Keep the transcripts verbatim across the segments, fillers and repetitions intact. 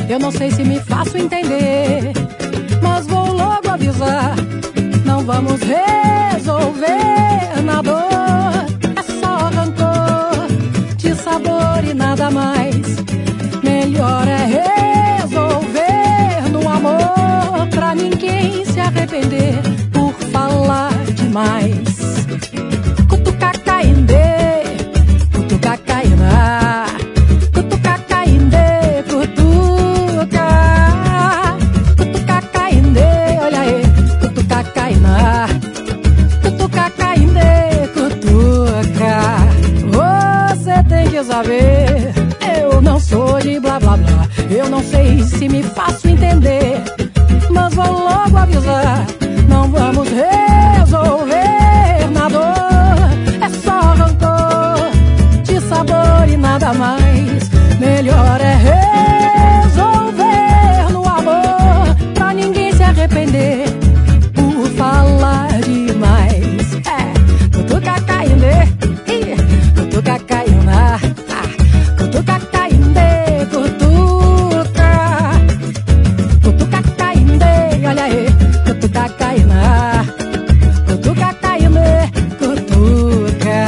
Eu não sei se me faço entender, mas vou logo avisar. Não vamos resolver na dor, é só rancor de sabor e nada mais. Melhor é resolver no amor, pra ninguém se arrepender por falar demais. Cutuca caindê, cutuca cainá, cutuca caindê, cutuca, cutuca caindê, olha aí, cutuca cainá, cutuca caindê, cutuca. Você tem que saber, eu não sou de blá blá blá. Eu não sei se me faço entender, mas vou logo avisar. Não vamos resolver na dor, é só rancor de sabor e nada mais. Melhor é resolver no amor, pra ninguém se arrepender por falar demais. É, cutuca caindê, cutuca cainá, cutuca caindê, cutuca, cutuca caindê, olha aí, cutuca cainá, cutuca caindê, cutuca.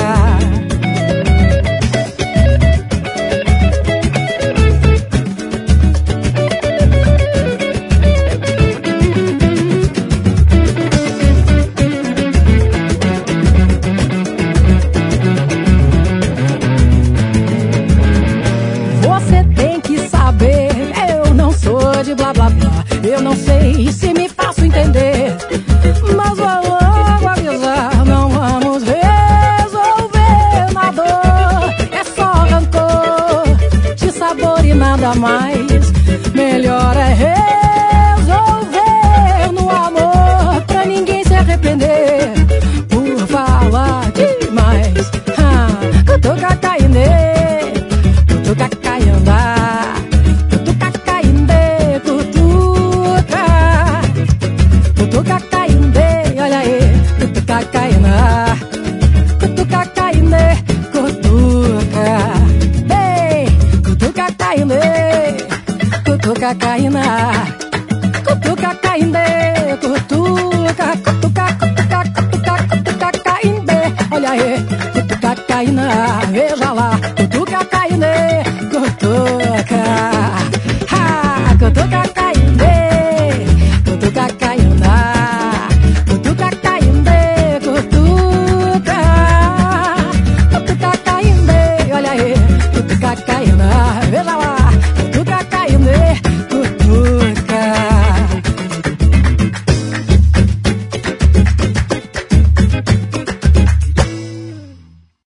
Você tem que saber, eu não sou de blá blá blá. Eu não sei se me faço entender, mas vou logo avisar. Não vamos resolver na dor, é só rancor de sabor e nada mais. Melhor é resolver no amor, pra ninguém se arrepender por falar demais. Ah, cutuca caindê, cutuca caiandá, cutuca caindê, cutuca, cutuca caindê, olha aí, cutuca cainá, cutuca caindê, cutuca. Ei, cutuca caindê, cutuca cainá, cutuca caindê, cutuca, cutuca, cutuca, cutuca, cutuca caindê, olha aí, cutuca cainá, veja lá, cutuca